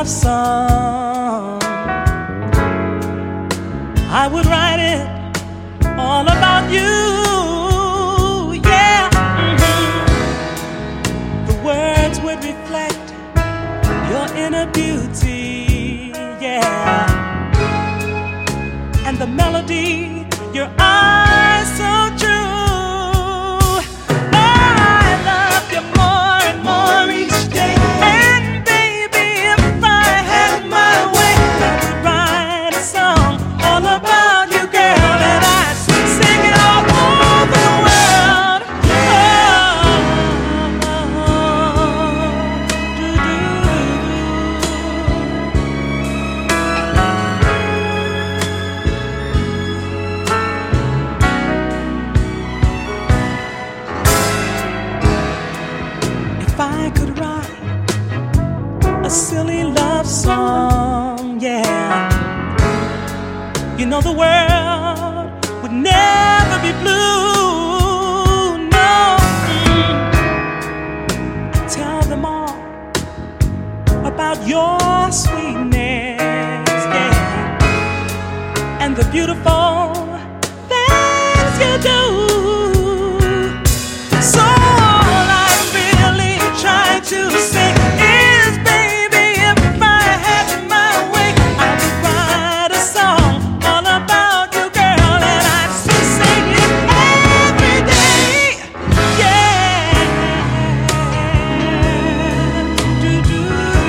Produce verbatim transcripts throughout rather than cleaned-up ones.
love song, I would write it all about you. Yeah, mm-hmm. The words would reflect your inner beauty. Yeah, and the melody, your eyes so true. If I could write a silly love song, yeah, you know the world would never be blue, no. Mm. Tell them all about your sweetness, yeah, and the beautiful things you do. So to say is, baby, if I had my way, I would write a song all about you, girl, and I'd sing it every day. Yeah, do-do.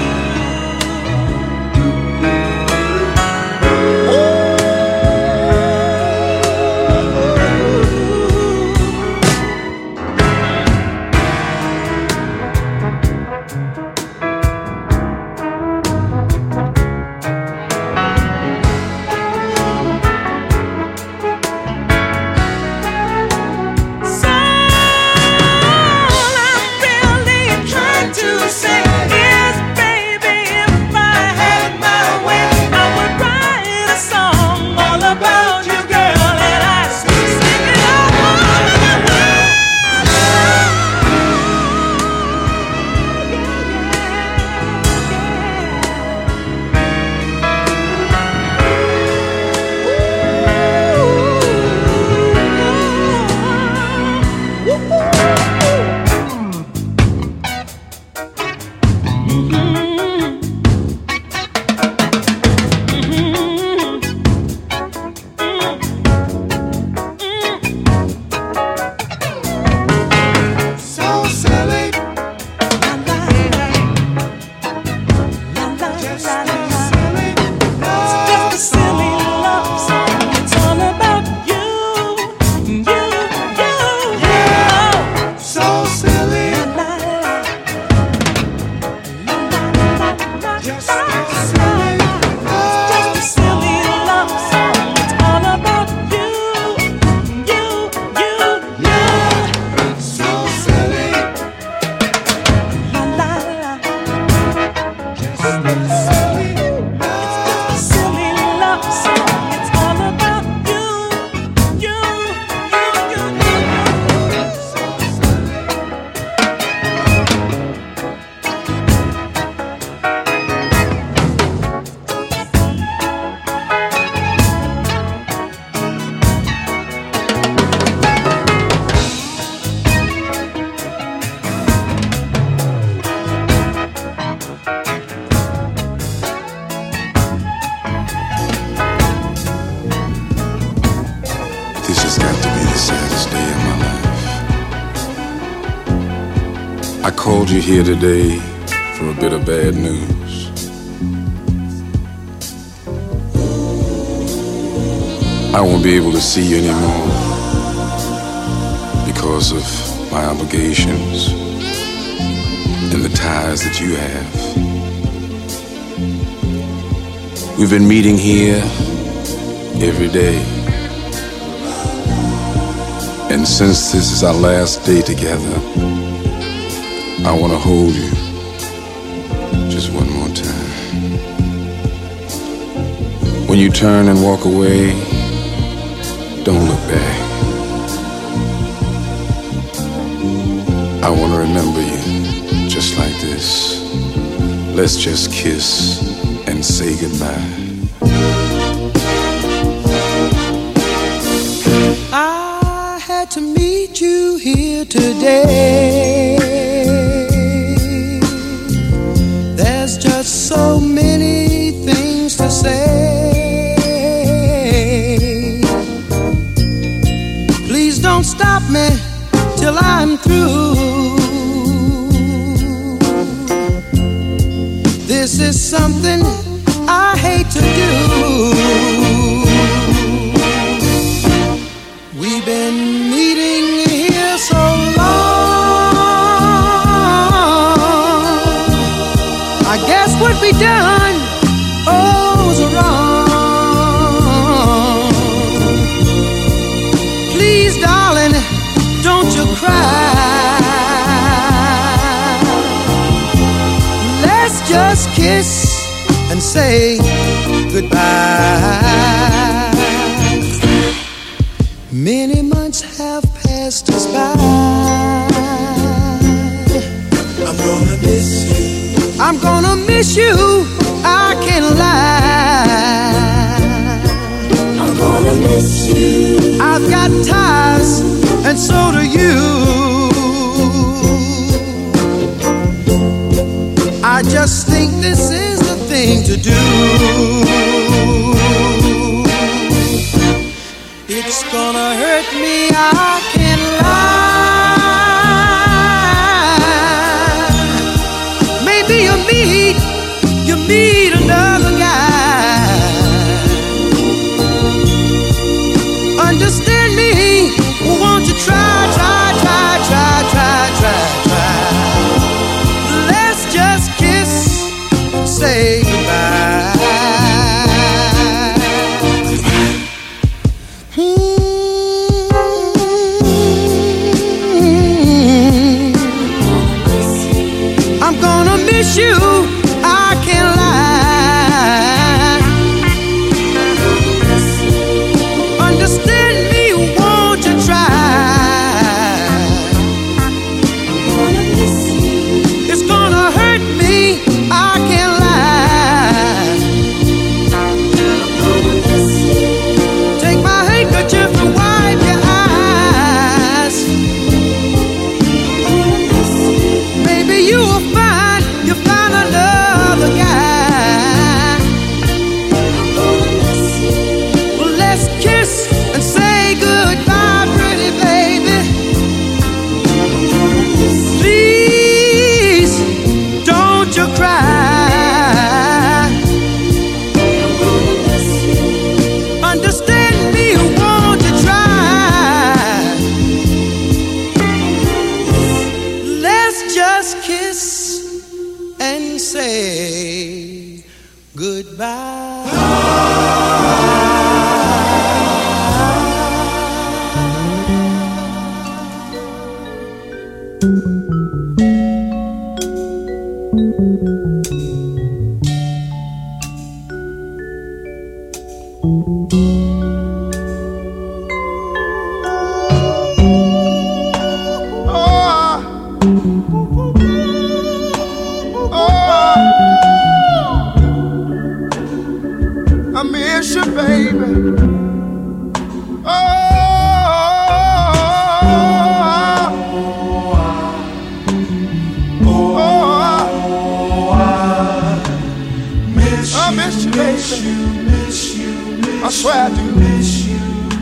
This has got to be the saddest day of my life. I called you here today for a bit of bad news. I won't be able to see you anymore because of my obligations and the ties that you have. We've been meeting here every day. And since this is our last day together, I want to hold you just one more time. When you turn and walk away, don't look back. I want to remember you just like this, let's just kiss and say goodbye. I had to meet you here today. There's just so many things to say. Please don't stop me till I'm through. This is something I hate to do. We've been meeting here so long. I guess what we done, oh, was wrong. Please, darling, don't you cry. Let's just kiss and say goodbye. Many months have passed us by. I'm gonna miss you. I'm gonna miss you. I can't lie. I'm gonna miss you. I've got ties, and so do you. I just think this is the thing to do. It's gonna hurt me, I can't lie. Maybe you meet, you meet another guy. Understand me, won't you try, try, try, try, try, try, try. Let's just kiss and say goodbye. Miss you, I can't lie. Understand me, won't you try? It's gonna hurt me, I can't lie. Take my handkerchief and wipe your eyes. Maybe you will find you find another guy. Well, let's kiss and say goodbye, pretty baby. Please, don't you cry. Understand me, won't you try? Let's just kiss and say goodbye. I miss you, baby. Oh, oh, oh, I miss you, I miss you, baby. Miss you, miss I swear I do. Miss you.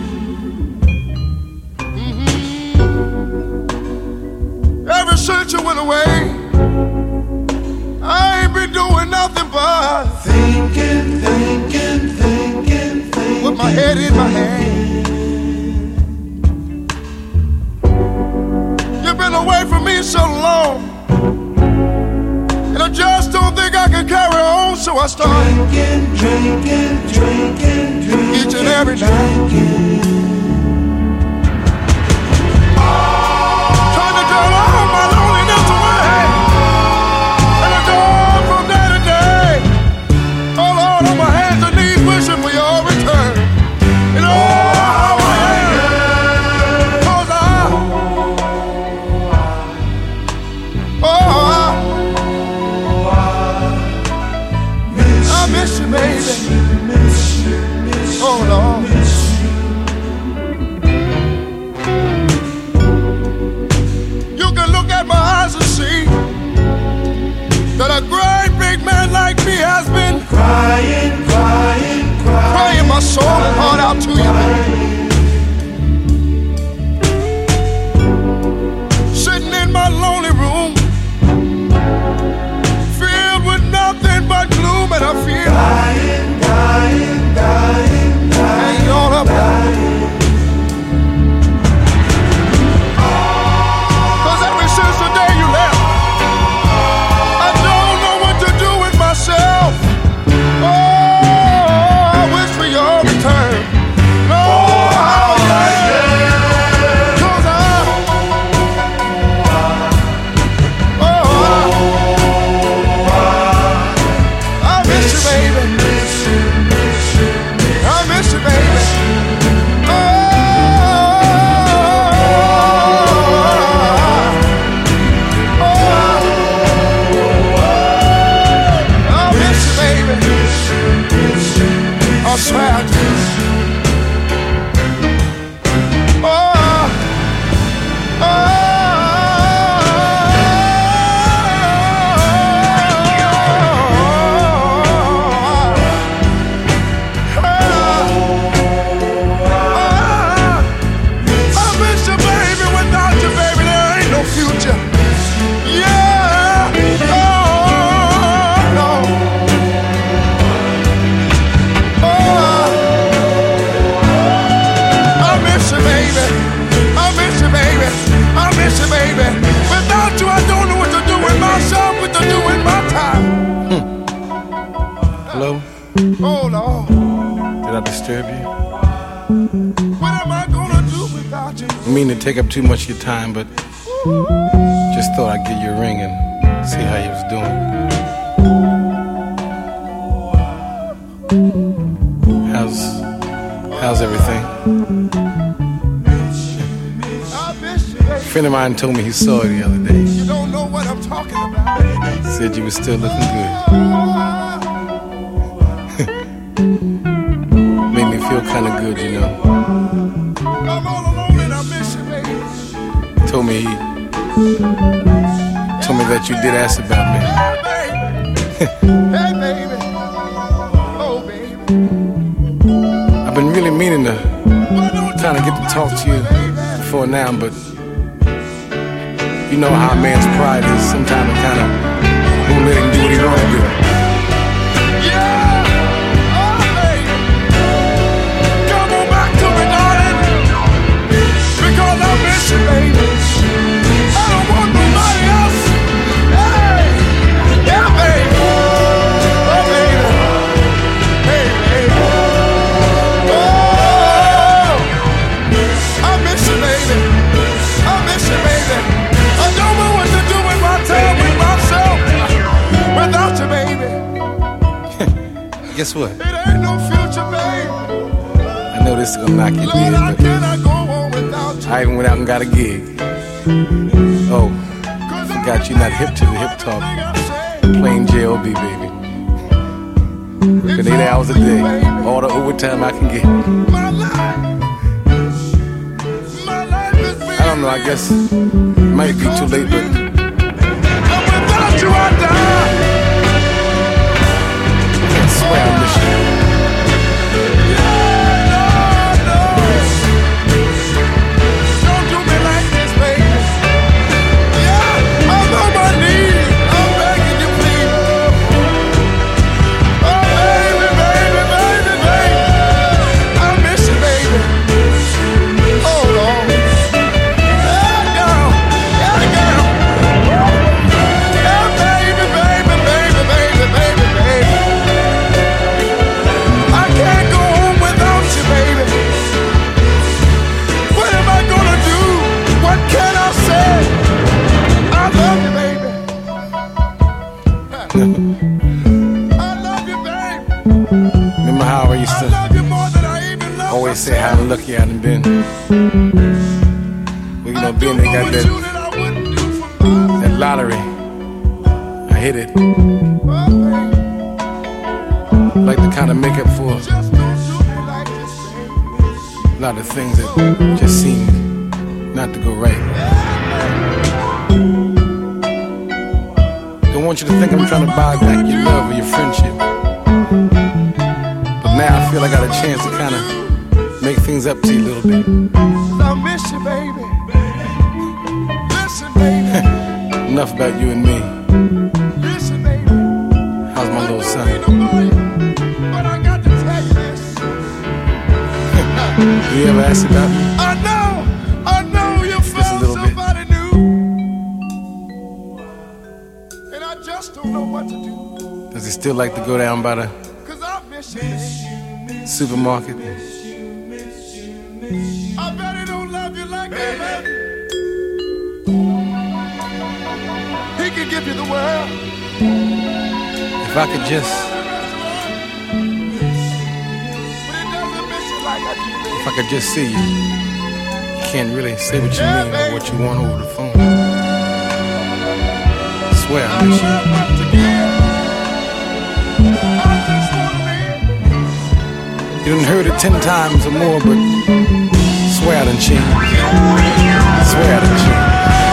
Mm-hmm. Ever since you went away, I ain't been doing nothing but thinking, thinking, thinking, thinking. With my head in my hand. You've been away from me so long, and I just don't think I can carry on. So I start drinking, drinking, drinking, drinking each and every night. Trying to drown all my loneliness away. Wishing for your return. And oh, how I am. 'Cause I, oh, I, out to you, baby. Sitting in my lonely room, filled with nothing but gloom, and I feel dying, dying, dying, dying, ain't all up dying. Cause ever since the day you left, I don't know what to do with myself. Oh, I wish for your return. No, oh, yeah. Cause I, oh, I, I miss you, baby. I miss you, baby. Oh, I miss you, baby. I swear I do. Oh, oh, I miss you, baby. Without you, baby, there ain't no future. Yeah. Oh, no. Oh, I miss you, baby. I miss you, baby. I miss you, baby. Without you, I don't know what to do with myself, what to do with my time. Hello? Oh, Lord. Did I disturb you? What am I gonna do without you? I mean to take up too much of your time, but just thought I'd give you a ring and see how you was doing. How's how's everything? I miss you, baby. A friend of mine told me he saw you the other day. You don't know what I'm talking about. Said you was still looking good. Made me feel kind of good, you know. I'm all alone and I miss you, baby. Told me he told me that you did ask about me. Hey, baby. Hey, baby. Oh, baby. I've been really meaning to Why don't kind of get to talk to you baby? before now, but you know how a man's pride is. Sometimes it kind of won't let him do what he want to do. Yeah. Oh, baby. Come on back to me, darling. Because I miss you, baby. I don't want nobody else. Hey. Yeah, baby. Oh, baby. Hey, baby. Oh. I miss you, baby. I miss you, baby. I don't know what to do with my time, with myself, without you, baby. Guess what? It ain't no future, baby. I know this is gonna knock you Lord, dead, how but can I go on without you? I even went out and got a gig. Oh, forgot you're not hip to the hip talk. Plain J O B, baby. Working eight hours a day, all the overtime I can get. My life, my life is I don't know, I guess it might be too late, but and without you I die. I swear I miss you. Yeah, no, no. Don't do me like this, baby. Yeah, I'm on my knees. I'm begging you, please. Oh, baby, baby, baby, baby. I miss you, baby. Oh, Lord. Yeah, girl. Yeah, girl. Yeah, baby, baby, baby, baby, baby, baby. I can't go home without you, baby. What am I gonna do? What can I say? I love you, baby. I love you, baby. Remember how I used I to love you more than I even love always say myself. how lucky I done been. Well, you know, I being do they got for that, you that I wouldn't do for myself. that lottery, I hit it. Oh, baby. Like to kind of make up for Just don't do me like this, baby. a lot of things that just seem not to go right. Don't want you to think I'm trying to buy back your love or your friendship. But now I feel I got a chance to kind of make things up to you a little bit. I miss you, baby. Listen, baby. Enough about you and me. Listen, baby. How's my little son? But I got to tell you this. You ever ask about me? I know, I know you found somebody new. And I just don't know what to do. Does he still like to go down by the Cause I miss you, baby. supermarket? I bet he don't love you like I love you. He can give you the world. If I could just, But he doesn't miss you like I do, baby. if I could just see you. You can't really say what you Yeah, mean or baby. what you want over the phone. I swear I miss you. I love to give. I just wanna live. You done heard it ten times or more, but swear I done changed. Swear I done changed.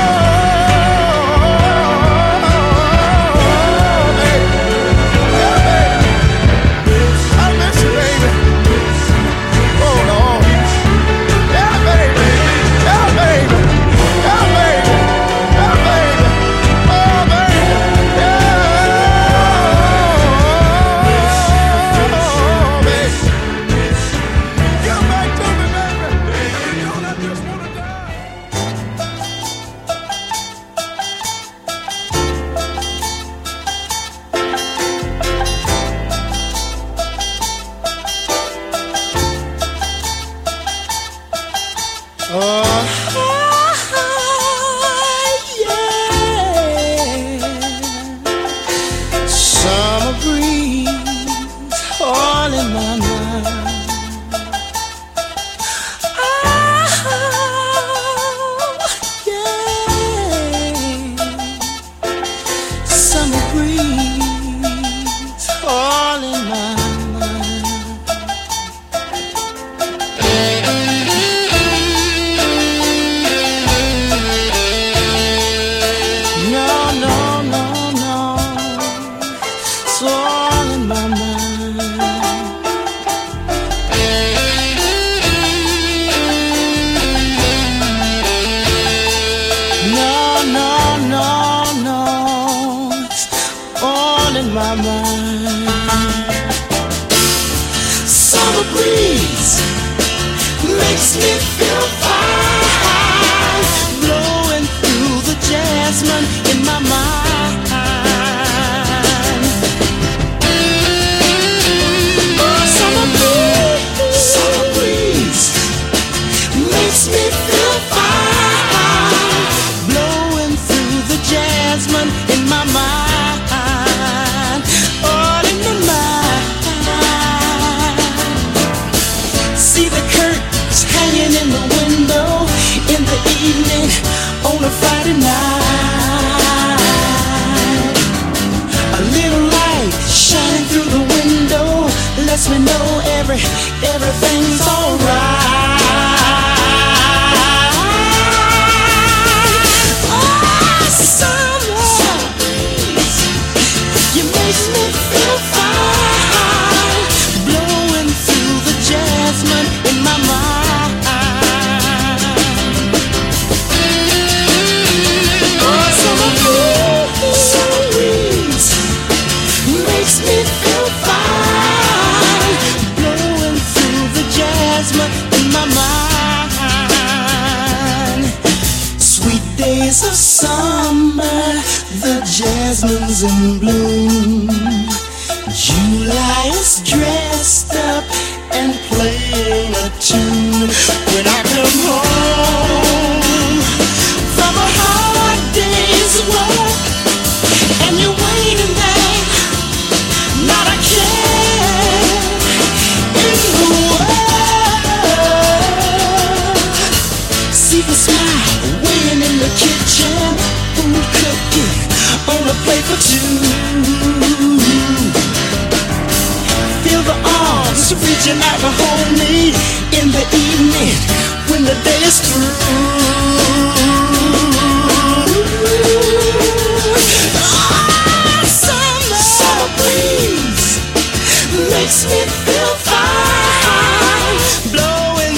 Reaching out to hold me in the evening when the day is through. Oh, summer, summer breeze makes me feel fine, blowing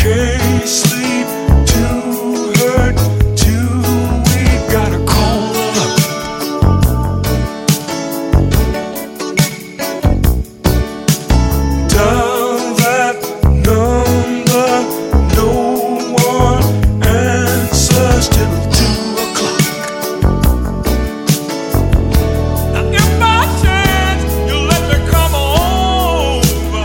Can't sleep, too hurt, too weak, gotta call up. Dial that number, no one answers till two o'clock. Now if by chance you let me come over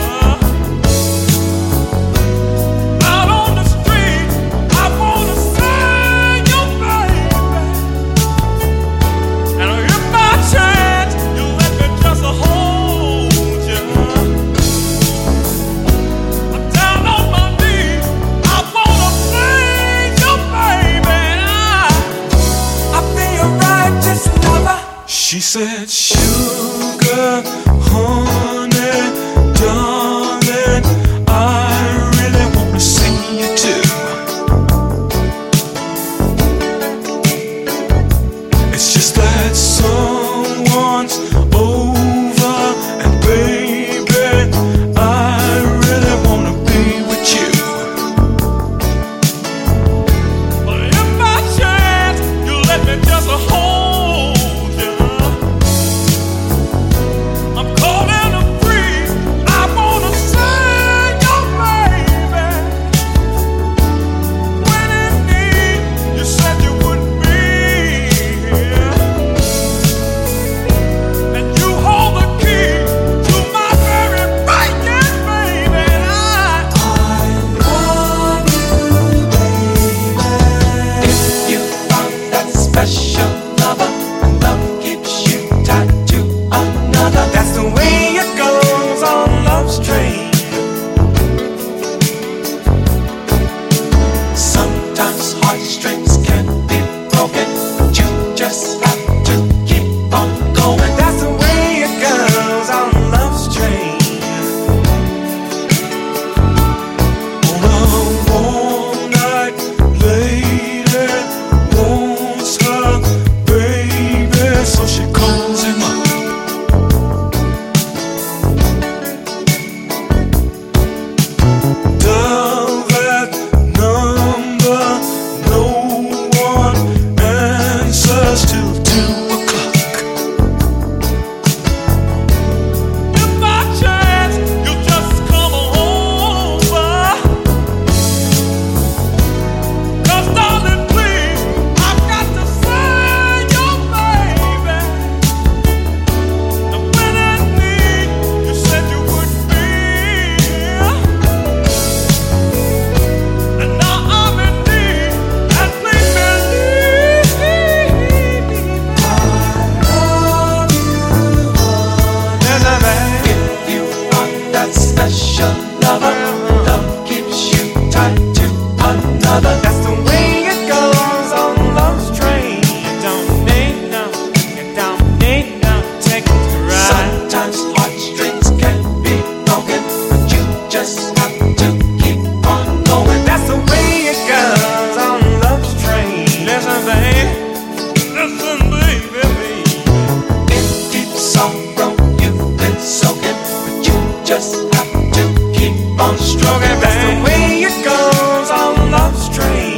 out on the street, I wanna see you, baby. And if by chance you let me just hold you, I'm down on my knees. I wanna please you, baby. I, I be a righteous lover. She said, sugar, honey, darling, I really wanna see you too. It's just that someone's over, and baby, I really wanna be with you. But if by chance you let me just hold you, I'm calling a freeze. I wanna see you, baby. When in need, you said you would be here, and you hold the key to my very breaking, baby. And I, If you found that special lover, and love keeps you tied to another, that's the way it goes on Love's Train. sometimes heartstrings can be broken, but you just have to keep on going. That's the way it goes on Love's Train. On a warm night, lady wants her baby, so she calls him up. Dial that number, no one answers till two o'clock. If by chance you just come over, 'cause darling, please, I've got to see you, baby. And when in need, you said you would be here, and now I'm in need, and please believe there's a man. If you are that special lover, love keeps you tied to another. That's the way it goes on Love's Train. You don't need no, you don't need no ticket to ride. Sometimes heartstrings can be broken, but you just have to keep on going. That's the way it goes on Love's Train. Listen, babe, listen, baby, baby. In deep sorrow you've been soaking, but you just have to keep on stroking. That's the way it goes on Love's Train.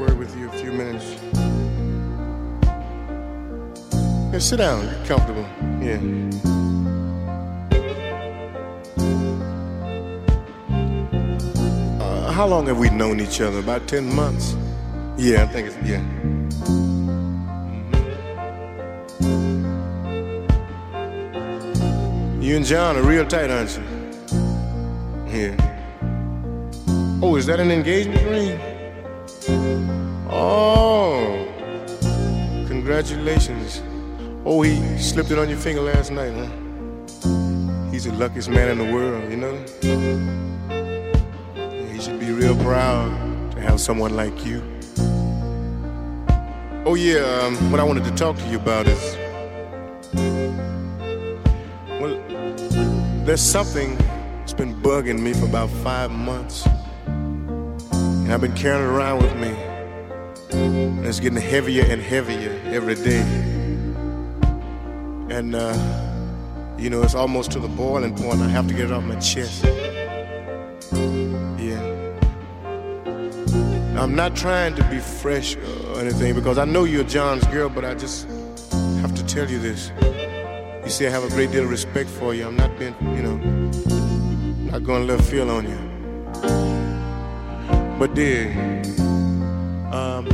word with you a few minutes. Yeah, sit down. Get comfortable. Yeah. Uh, how long have we known each other? About ten months? Yeah, I think it's, yeah. You and John are real tight, aren't you? Yeah. Oh, is that an engagement ring? Oh, congratulations. Oh, he slipped it on your finger last night, huh? He's the luckiest man in the world, you know? He should be real proud to have someone like you. Oh, yeah, um, what I wanted to talk to you about is, well, there's something that's been bugging me for about five months. And I've been carrying it around with me. And it's getting heavier and heavier every day. And, uh, you know, it's almost to the boiling point. I have to get it off my chest. Yeah. I'm not trying to be fresh or anything because I know you're John's girl, but I just have to tell you this. You see, I have a great deal of respect for you. I'm not being, you know, not going to left field on you. But dear, um,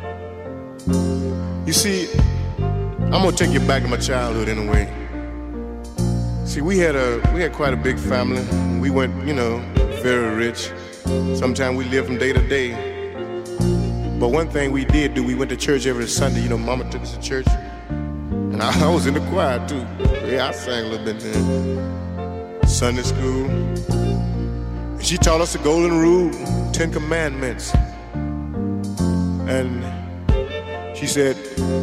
you see, I'm gonna take you back to my childhood in a way. See, we had a we had quite a big family. We went, you know, very rich. Sometimes we lived from day to day. But one thing we did do, we went to church every Sunday. You know, Mama took us to church, and I, I was in the choir too. Yeah, I sang a little bit then. Sunday school. She taught us the golden rule, Ten Commandments. And she said,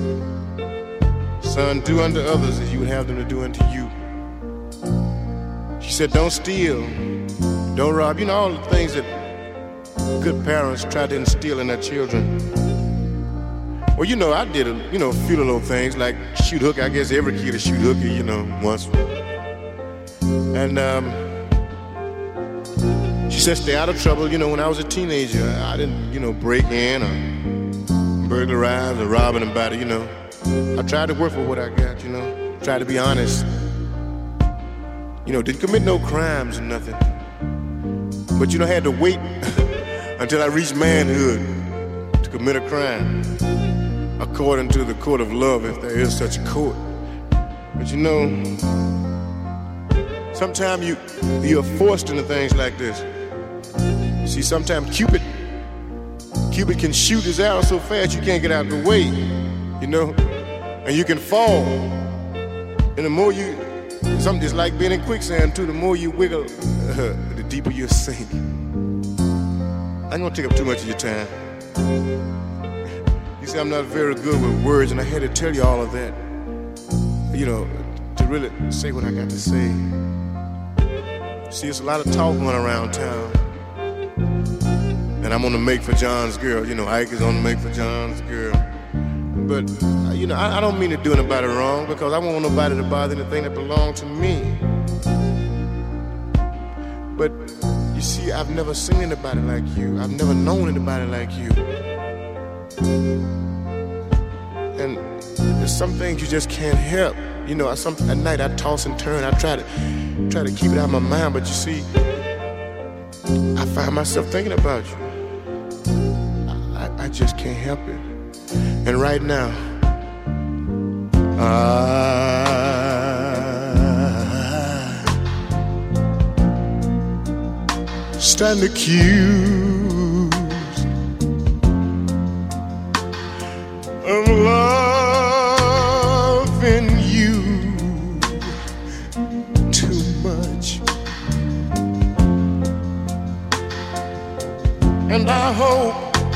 son, do unto others as you would have them to do unto you. She said, don't steal, don't rob. You know, all the things that good parents try to instill in their children. Well, you know, I did, a, you know, a few little things like shoot hooky. I guess every kid is shoot hooky, you know, once. And, um... she said, stay out of trouble. You know, when I was a teenager, I didn't, you know, break in or burglarize or rob anybody, you know. I tried to work for what I got, you know. Tried to be honest. You know, didn't commit no crimes or nothing. But, you know, I had to wait until I reached manhood to commit a crime. According to the court of love, if there is such a court. But, you know, sometimes you, you're forced into things like this. See, sometimes Cupid, Cupid can shoot his arrow so fast you can't get out of the way, you know, and you can fall. And the more you, something just like being in quicksand too, the more you wiggle, uh, the deeper you sink. I ain't gonna take up too much of your time. You see, I'm not very good with words, and I had to tell you all of that, you know, to really say what I got to say. See, it's a lot of talk going around town. And I'm on the make for John's girl. You know, Ike is on the make for John's girl. But, you know, I, I don't mean to do anybody wrong because I don't want nobody to bother anything that belongs to me. But, you see, I've never seen anybody like you. I've never known anybody like you. And there's some things you just can't help. You know, some, at night I toss and turn. I try to try to keep it out of my mind, but you see, I find myself thinking about you. I, I just can't help it. And right now, I stand accused of loving you too much. And I hope,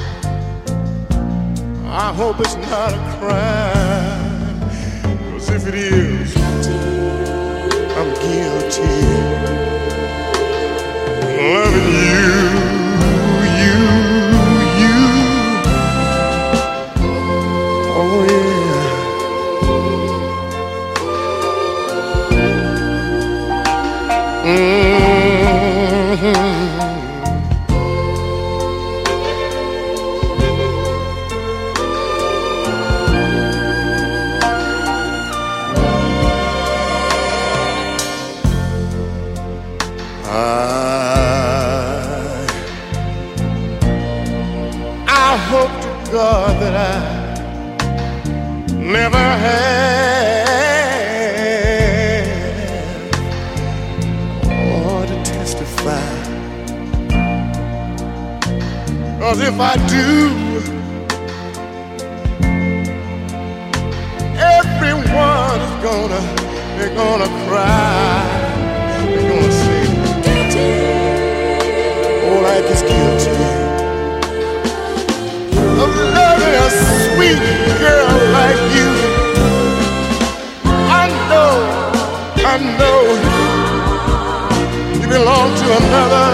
I hope it's not a crime, 'cause if it is, I'm guilty of loving you, you, you. Oh yeah. Mm-hmm. that I never had, or to testify. 'Cause if I do, everyone is gonna, they're gonna cry. They're gonna say, oh, like it's guilty of loving a sweet girl like you. I know, I know you belong to another.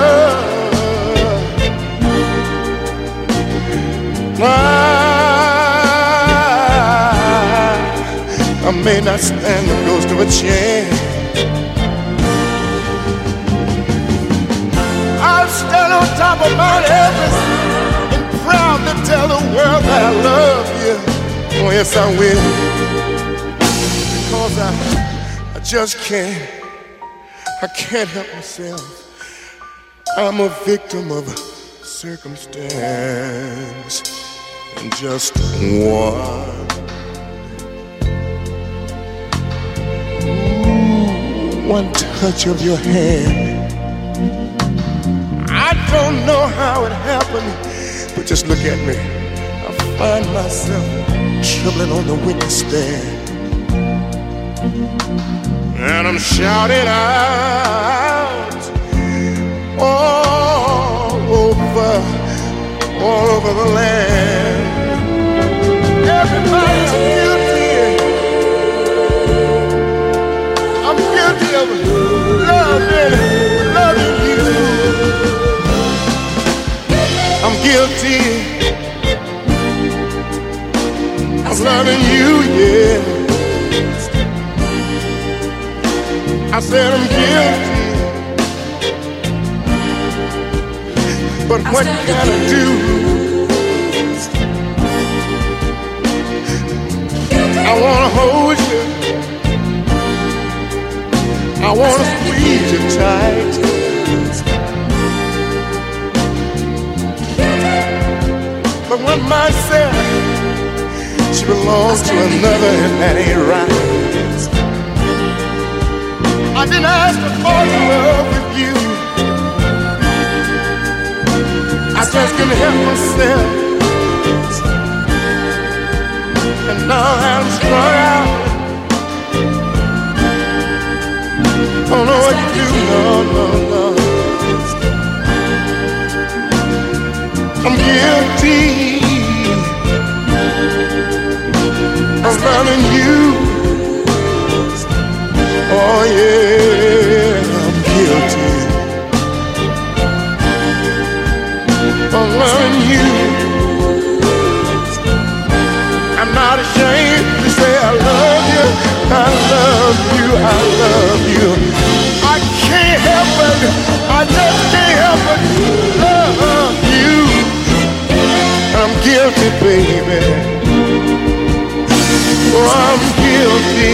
I, I may not stand the ghost of a chance. I'll stand on top of Mount Everest and proudly tell the world that I love you. Oh yes, I will. Because I, I just can't, I can't help myself. I'm a victim of circumstance, and just one. Ooh, one touch of your hand. I don't know how it happened, but just look at me. I find myself trembling on the witness stand, and I'm shouting out all over, all over the land. Everybody's guilty. I'm guilty of loving, loving you. I'm guilty of loving you, yeah. I said I'm guilty, but what can I do? I wanna hold you, I wanna squeeze you tight. But one might say she belongs to another, and that ain't right. I didn't ask to fall in love with you. I just couldn't help myself, and now I'm strung out. Don't know what to do, no, no, no. I'm guilty of loving you. Oh yeah, I'm guilty of loving you. I'm not ashamed to say I love you, I love you, I love you. I can't help it, I just can't help it, love you. I'm guilty, baby. Oh, I'm guilty.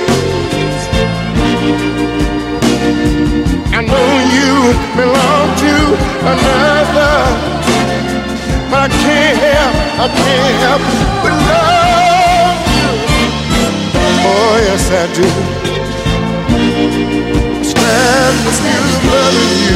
I know you belong to another, but I can't help, I can't help but love you. Oh yes, I do. Stand with you, loving you.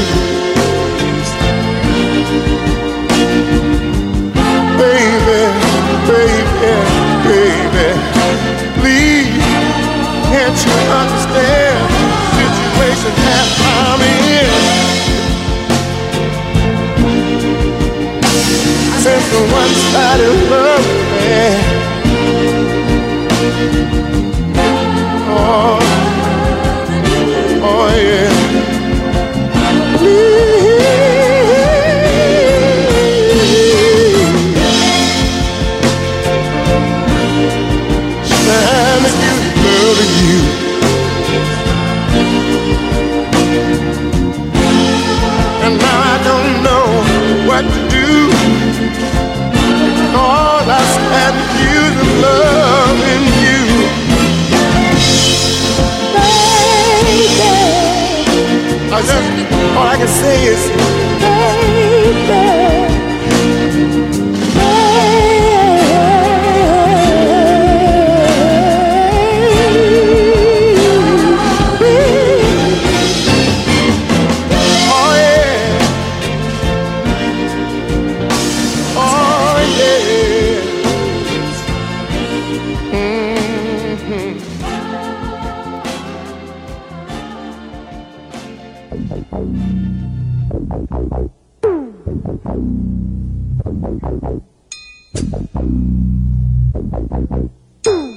Baby, baby, baby, please, can't you understand the situation that I'm in? Since the one-sided love, man. Oh, oh yeah. And now I don't know what to do. Lord,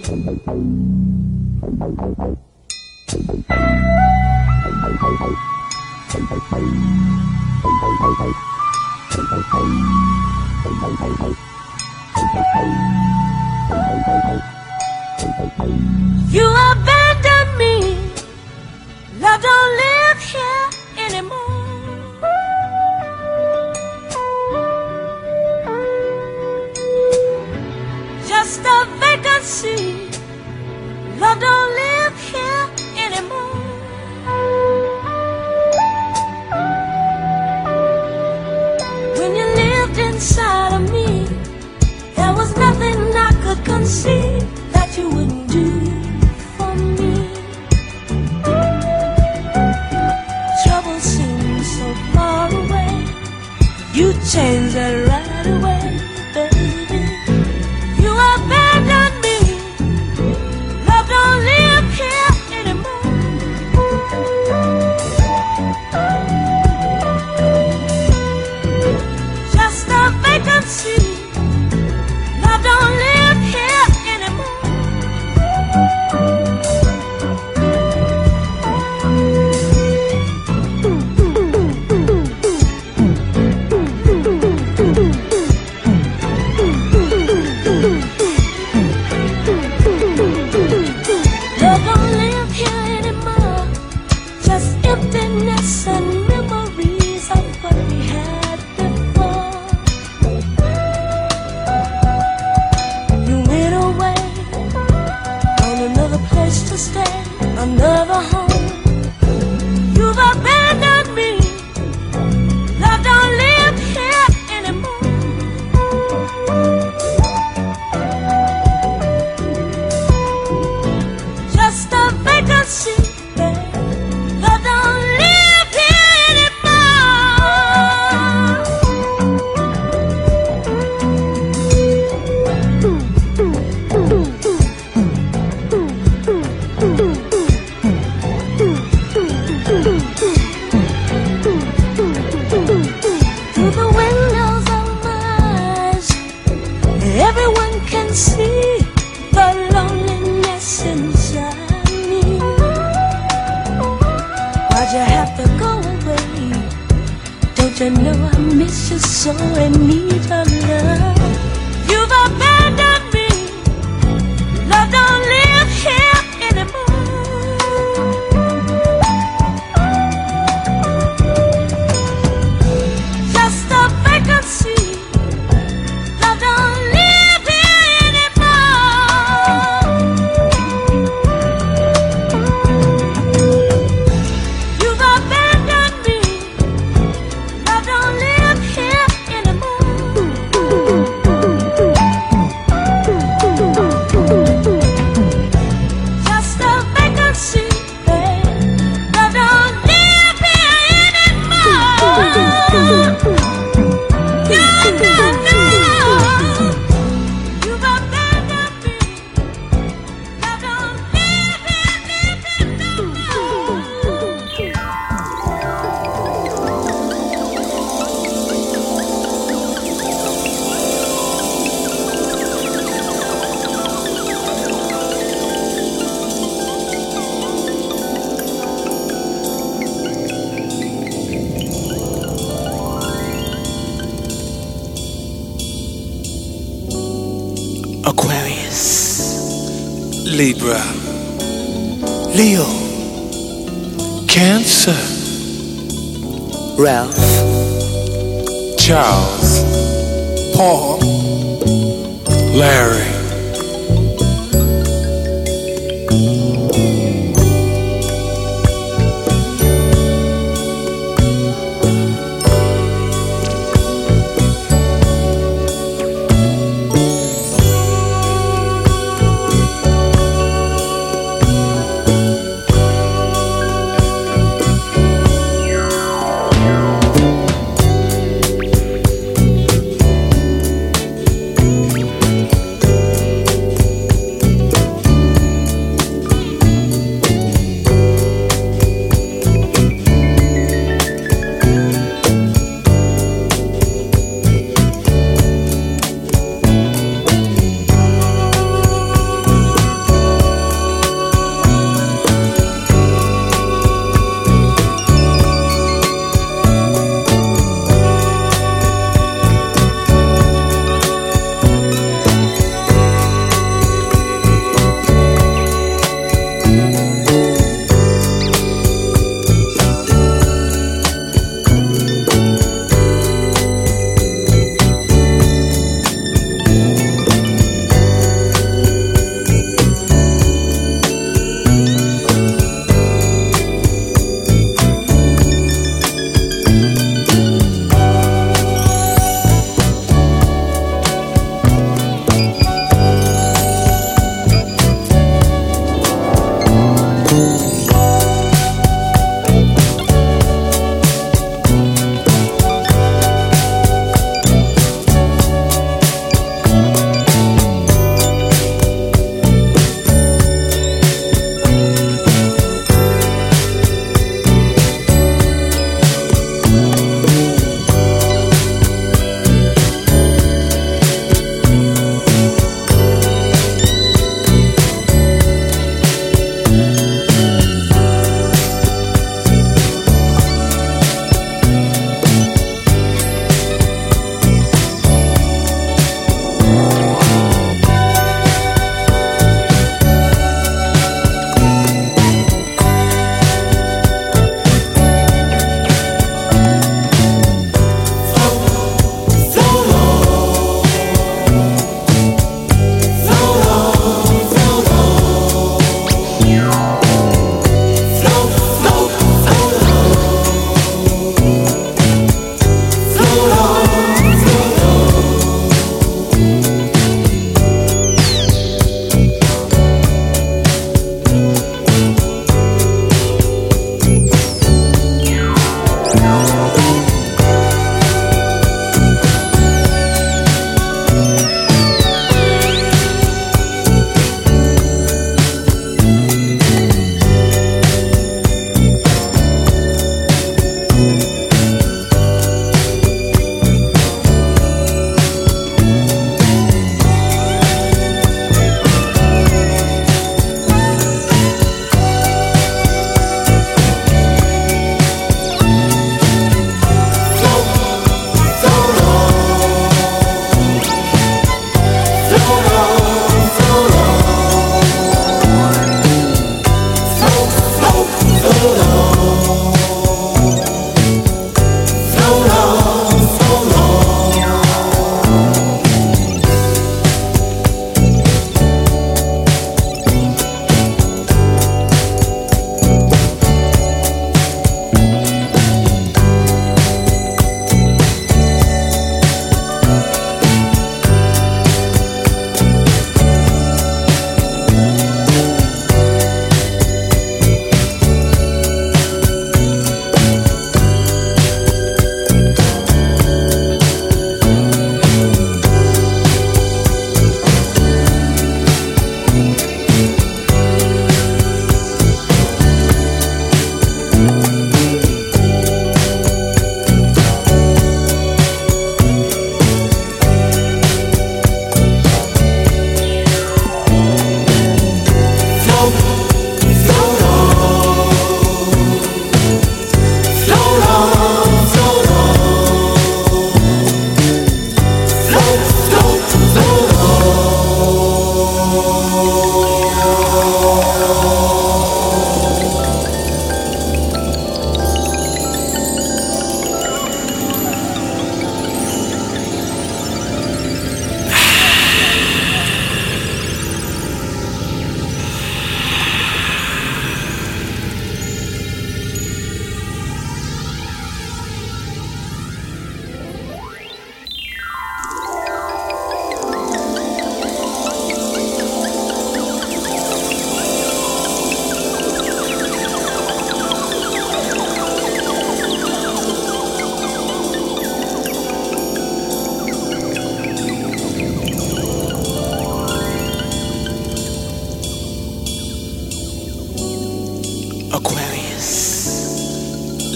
You abandoned me. Love don't live here anymore. Just a vacancy. Love don't live here anymore. When you lived inside of me, there was nothing I could conceive that you wouldn't do for me. Trouble seems so far away. You changed that right away, baby. You abandoned me. Love don't live here anymore. Just a vacancy. Love don't live here anymore. Love don't live here anymore. Just emptiness and memories of what we had before. You went away on another place to stay, another home. You've abandoned me. Love don't live here anymore. Just a vacancy, babe. Love don't live here Through the windows of my eyes, everyone can see the loneliness inside me. Why'd you have to go away? Don't you know I miss you so and need your love? You've abandoned me. Love don't live here anymore. Just a vacancy. Love don't live here anymore. You've abandoned me. Love don't live here anymore. Just a vacancy, babe. Love don't live here anymore. No, no, no. You've abandoned me. Love don't live here anymore. Aquarius, Libra, Leo, Cancer, Ralph, Charles, Paul, Larry,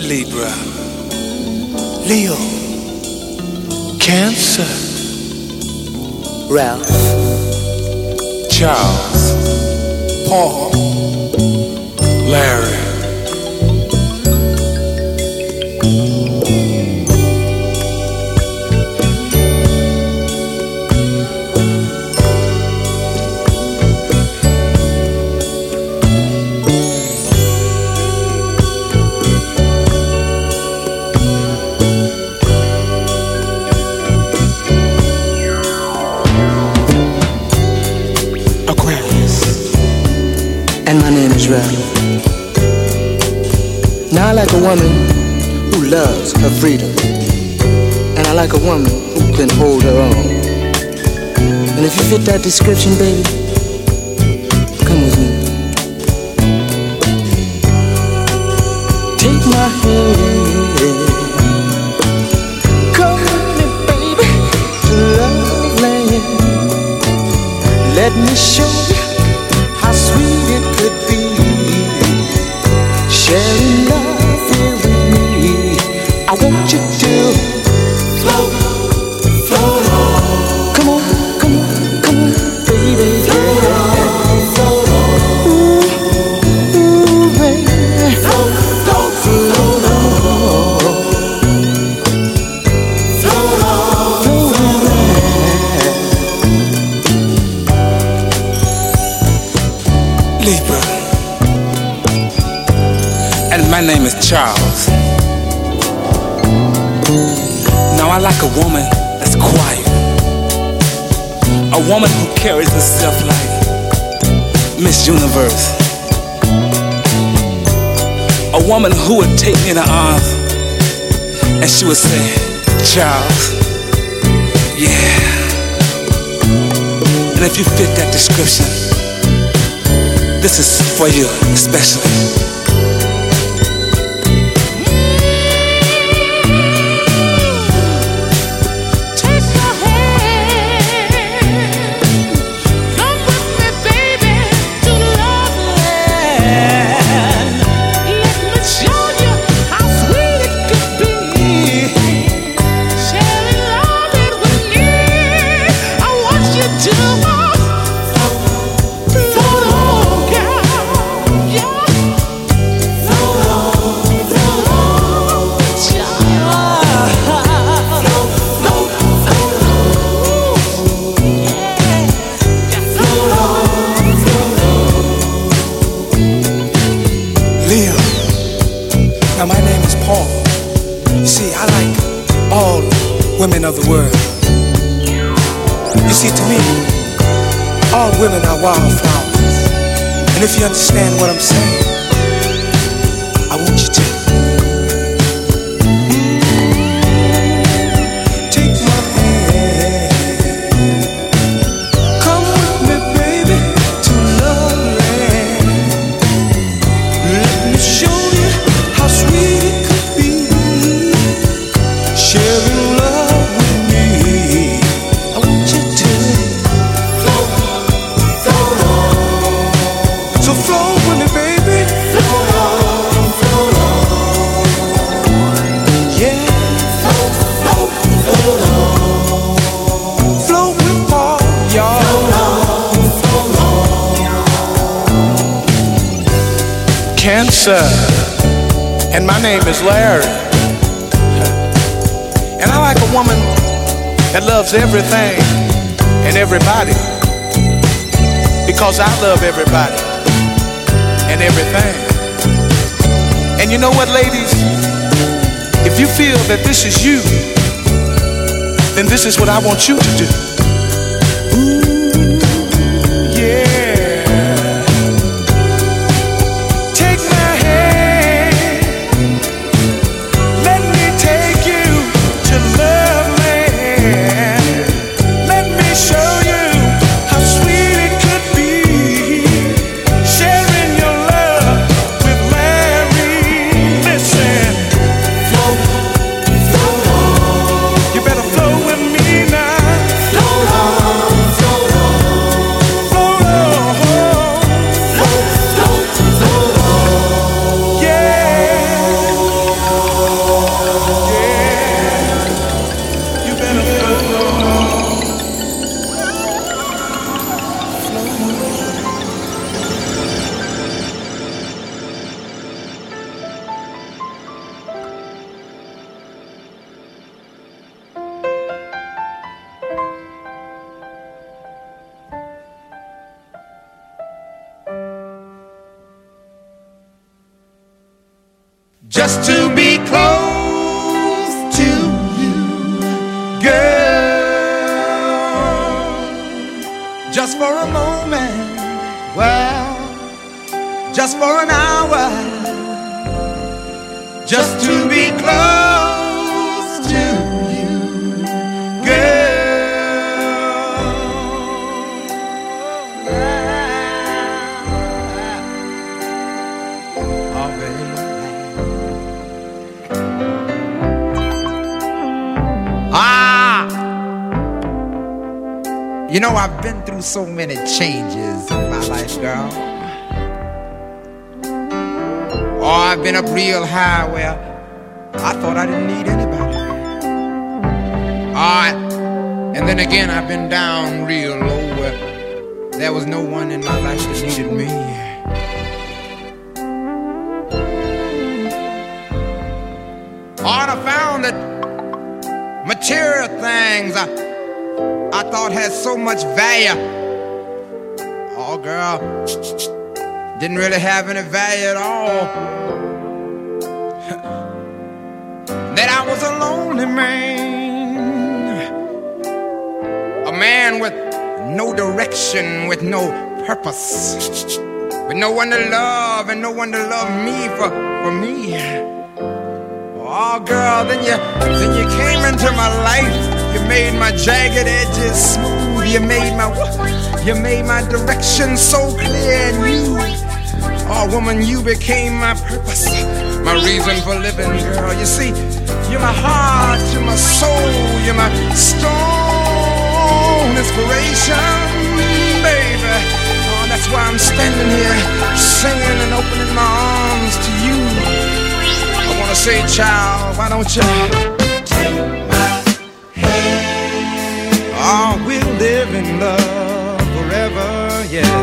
Libra, Leo, Cancer, Ralph, Charles, Paul, Larry, and my name is Ralph. Now I like a woman who loves her freedom, and I like a woman who can hold her own. And if you fit that description, baby, come with me. Take my hand, come with me, baby, to love land. Let me show you how sweet it could be, sharing love here with me. I want you to float, float on. Come on, come on, come on, baby, yeah. Float on, ooh, ooh, baby. Float, float, float on. Float on, float on. Libra, and my name is Charles. Now I like a woman that's quiet, a woman who carries herself like Miss Universe, a woman who would take me in her arms and she would say, Charles, yeah. And if you fit that description, this is for you, especially. Take my hand, come with me, baby, to love land. Let me show you how sweet it could be, sharing love it with me. I want you to float on, girl, yeah. Float on, float on, child. Float, float, float on, yeah. Float on, float Leo. Now my name is Paul. You see, I like all women of the world. You see, to me, all women are wildflowers. And if you understand what I'm saying, I want you to take my hand, come with me, baby, to love land. Let me show you how sweet it could be, sharing love with me. I want you to float, float on. So float with me, baby. Float on, float on. Yeah. Float, float, float on. Float with Paul, y'all. Float on, float on. Cancer. And my name is Larry. And I like a woman that loves everything and everybody, because I love everybody and everything. And you know what, ladies? If you feel that this is you, then this is what I want you to do. Yeah. Take my hand, let me take you to love land. Let me show you how sweet it could be, sharing your love with Larry. Listen, float, float on. You better flow with me now. Float just to be close to you, girl. Just for a moment, well, just for an hour, just to be close to you, girl. Oh, baby. Ah, you know, I've been through so many changes in my life, girl. Oh, I've been up real high where I thought I didn't need anybody. Alright, and then again I've been down real low where there was no one in my life that needed me. Oh, and I found that material things I, I thought had so much value, oh girl, didn't really have any value at all. That I was a lonely man, a man with no direction, with no purpose, with no one to love and no one to love me for, for me. Oh girl, then you, then you came into my life. You made my jagged edges smooth. You made my, you made my direction so clear and you. Oh woman, you became my purpose, my reason for living, girl. You see, you're my heart, you're my soul, you're my strong inspiration, baby. Oh, that's why I'm standing here singing and opening my arms to you. I wanna say, child, why don't you take my hand? Oh, we'll live in love forever, yeah.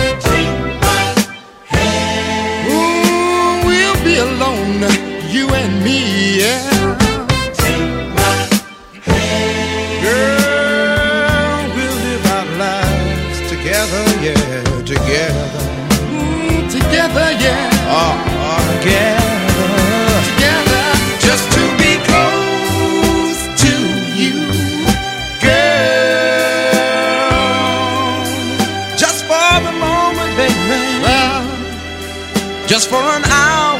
Be alone, you and me, yeah. Take my hand. Girl, we'll live our lives together, yeah, together. Mm, together, yeah. Oh, oh, together, together. Just to be close to you, girl. Just for the moment, baby. Well, just for an hour.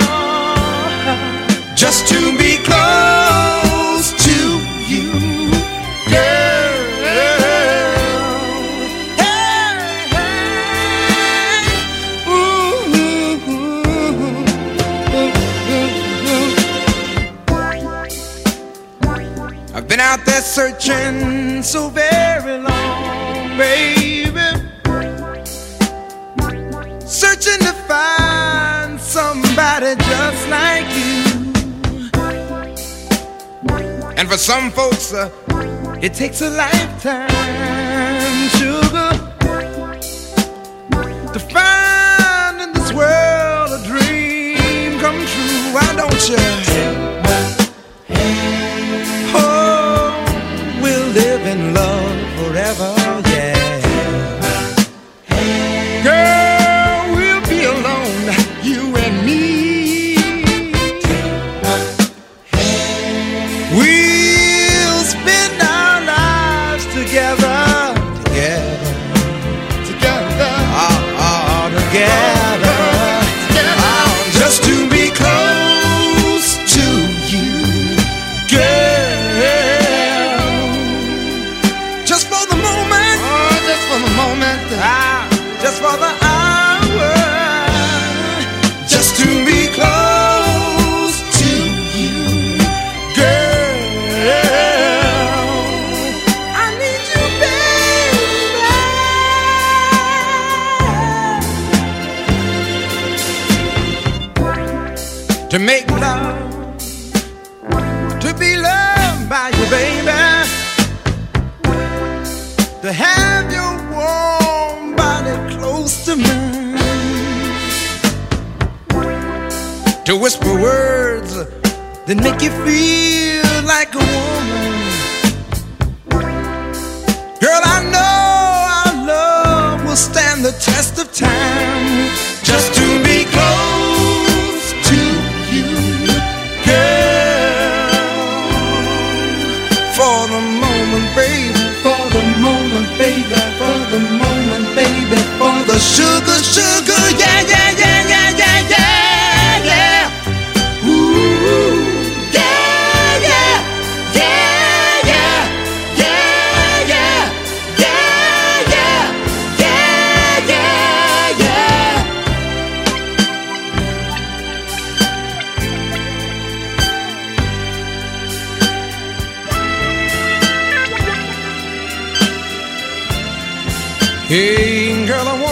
Just to be close to you, girl. Hey, hey. Ooh, ooh, ooh. I've been out there searching so very long, baby, searching to find somebody just like you. And for some folks, uh, it takes a lifetime, sugar, to find in this world a dream come true. Why don't you? Oh, we'll live in love forever, yeah. Girl, we'll be alone, you and me. Together, together, together, oh, oh, together, together. Oh, just to be close to you, girl. Just for the moment, oh, just for the moment, ah, just for the hour, just to be close to you, girl. To make love, to be loved by you, baby, to have your warm body close to mine, to whisper words that make you feel like a woman. Girl, I know our love will stand the test of time. Just to be close to you.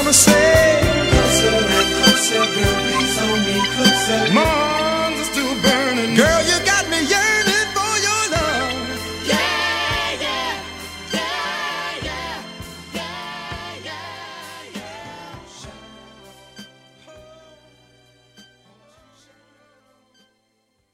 wanna say, closer and closer, girl, please hold me close.